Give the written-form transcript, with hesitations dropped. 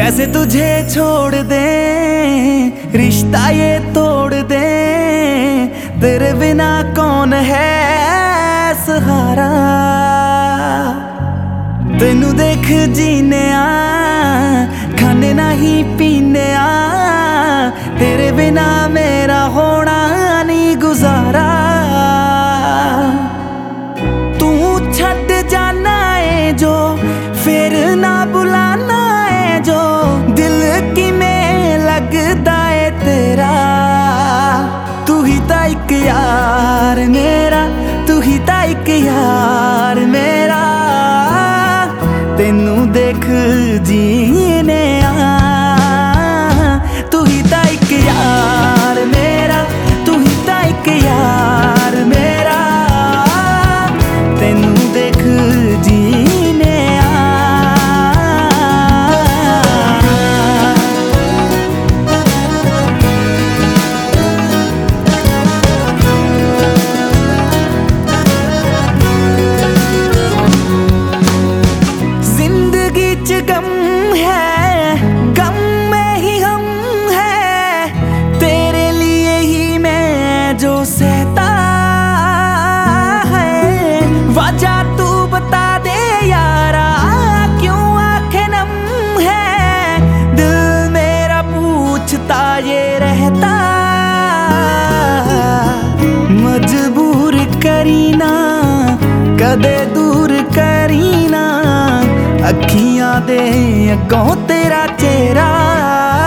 कैसे तुझे छोड़ दे, रिश्ता ये तोड़ दे, तेरे बिना कौन है सहारा। तेनू देख जीने खाने नहीं पीने तेरे बिना मेरा होना नहीं गुजारा। तू छड़ जाना है जो फिर ना बुलाना है जो, दिल की में लगदा है तेरा। तू ही ता इक यार मेरा, तू ही ता इक यार मेरा, तेनू देख जीने तू ही ता इक यार मेरा, तू ही ता इक यार मेरा, तेनू देख जीने गम है, गम में ही हम है, तेरे लिए ही मैं जो सहता है। वजह तू बता दे यारा, क्यों आंखें नम है, दिल मेरा पूछता ये रहता। मजबूर करीना कदे दूर करीना, अखियां दे अगों तेरा चेहरा।